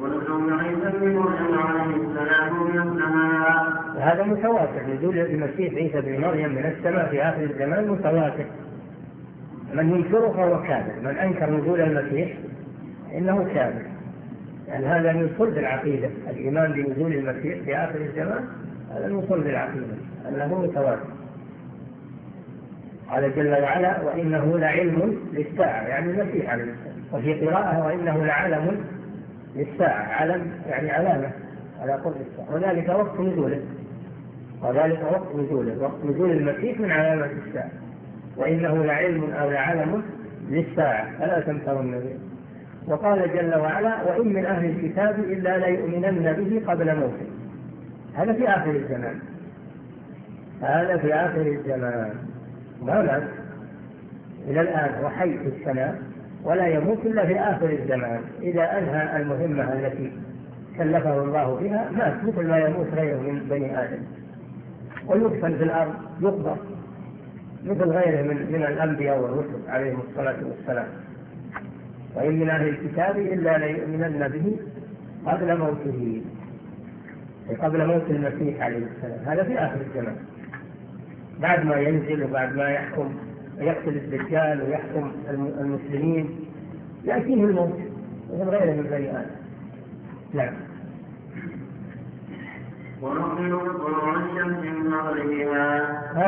ونزول عيسى بن مريم عليه السلام من السماء. هذا متواتر، نزول المسيح عيسى بن مريم من السماء في آخر الزمان متواتر. من ينكره فهو كافر، من أنكر نزول المسيح إنه كافر، يعني هذا من صلب العقيدة. الإيمان بنزول المسيح في آخر الزمان هذا من صلب العقيدة أنه متواتر. قال جل وعلا وإنه لعلم للساعة، يعني المسيح عليه السلام. وفي قراءة وإنه لعلم للساعة، علم يعني علامة على قرب الساعة، وذلك وقت نزوله، وقت نزول المسيح من علامة الساعة. وإنه لعلم أو لعلم للساعة ألا تمترن به. وقال جل وعلا وإن من أهل الكتاب إلا ليؤمنن به قبل موته. هذا في آخر الزمان، هذا في آخر الزمان، ما مات إلى الآن وحي في السماء ولا يموت إلا في آخر الزمان. إذا أنهى المهمة التي كلفه الله بها مات، مثل ما يموت غيره من بني آدم ويدفن في الأرض يقبر مثل غيره من الأنبياء والرسل عليهم الصلاة والسلام. وإن من أهل الكتاب إلا ليؤمنن به قبل موته، قبل موت المسيح عليه السلام. هذا في آخر الزمان، بعد ما ينزل وبعد ما يحكم ويقتل الدجال ويحكم المسلمين يأتيه الموت مثل غيره من بني آدم. نعم. ونؤمن بطلوع الشمس من مغربها.